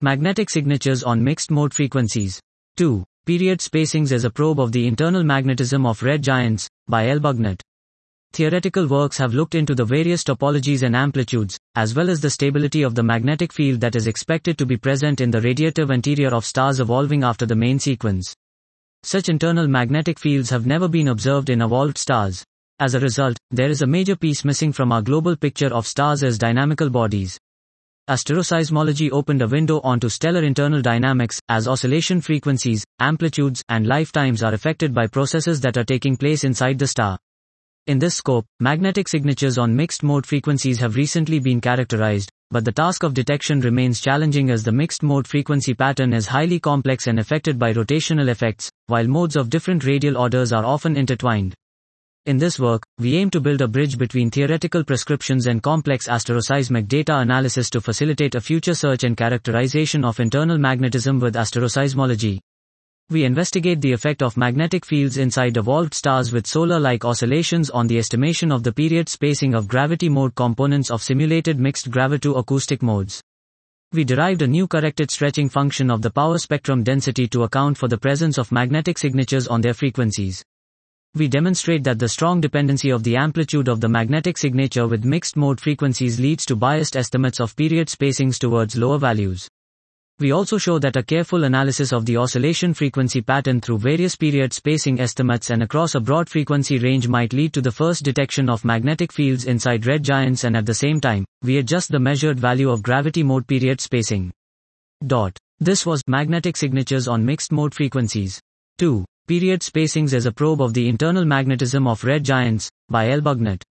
Magnetic signatures on mixed mode frequencies. 2. Period spacings as a probe of the internal magnetism of red giants, by L. Bugnut. Theoretical works have looked into the various topologies and amplitudes, as well as the stability of the magnetic field that is expected to be present in the radiative interior of stars evolving after the main sequence. Such internal magnetic fields have never been observed in evolved stars. As a result, there is a major piece missing from our global picture of stars as dynamical bodies. Asteroseismology opened a window onto stellar internal dynamics, as oscillation frequencies, amplitudes, and lifetimes are affected by processes that are taking place inside the star. In this scope, magnetic signatures on mixed mode frequencies have recently been characterized, but the task of detection remains challenging as the mixed mode frequency pattern is highly complex and affected by rotational effects, while modes of different radial orders are often intertwined. In this work, we aim to build a bridge between theoretical prescriptions and complex asteroseismic data analysis to facilitate a future search and characterization of internal magnetism with asteroseismology. We investigate the effect of magnetic fields inside evolved stars with solar-like oscillations on the estimation of the period spacing of gravity mode components of simulated mixed gravito-acoustic modes. We derived a new corrected stretching function of the power spectrum density to account for the presence of magnetic signatures on their frequencies. We demonstrate that the strong dependency of the amplitude of the magnetic signature with mixed mode frequencies leads to biased estimates of period spacings towards lower values. We also show that a careful analysis of the oscillation frequency pattern through various period spacing estimates and across a broad frequency range might lead to the first detection of magnetic fields inside red giants, and at the same time, we adjust the measured value of gravity mode period spacing. This was Magnetic Signatures on Mixed Mode Frequencies. 2. Period spacings as a probe of the internal magnetism of red giants, by L. Bugnut.